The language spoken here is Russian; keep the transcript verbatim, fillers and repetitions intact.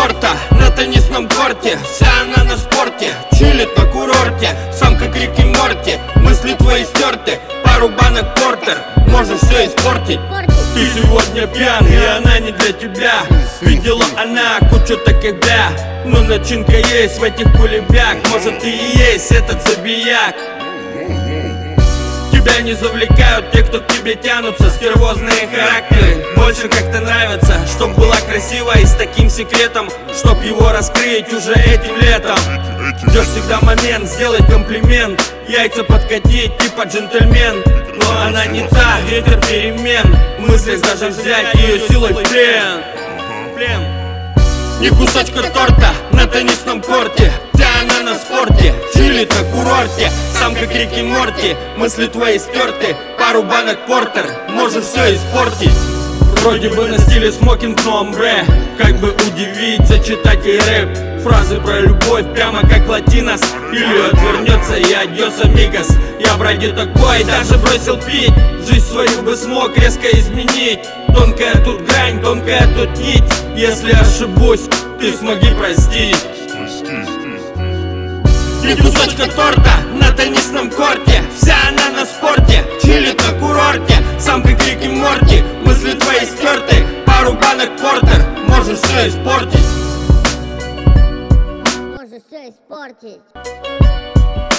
торта на теннисном корте, вся она на спорте, чилит на курорте. Сам как Рик и Морти, мысли твои стерты. Пару банок портер, можешь все испортить. Ты сегодня пьян, и она не для тебя. Видела она кучу таких бля, но начинка есть в этих кулебях. Может ты и есть этот забияк. Тебя не завлекают те, кто к тебе тянутся. Стервозные характеры больше как-то нравятся. Чтоб была красивая и с таким секретом, чтоб его раскрыть уже этим летом. Ждешь всегда момент сделать комплимент, яйца подкатить типа джентльмен. Но она не та, ветер перемен. В мыслях даже взять ее силой в плен. Плен. Ни кусочка торта на теннисном корте, вся она на спорте, чилит на курорте. Сам как Рик и Морти, мысли твои стерты. Пару банок портер, можешь все испортить. Вроде бы на стиле смокинг, но амбре. Как бы удивить, зачитать ей рэп. Фразы про любовь прямо как латинос. Или отвернется и адьос амигос. Я бради такой, даже бросил пить. Жизнь свою бы смог резко изменить. Тонкая тут грань, тонкая тут нить. Если ошибусь, ты смоги простить. Три кусочка торта на теннисном корте, вся она на спорте, чилит на курорте. Сам как Рик и Морти, мысли твои стерты. Пару банок портер, можешь все испортить. Можешь все испортить.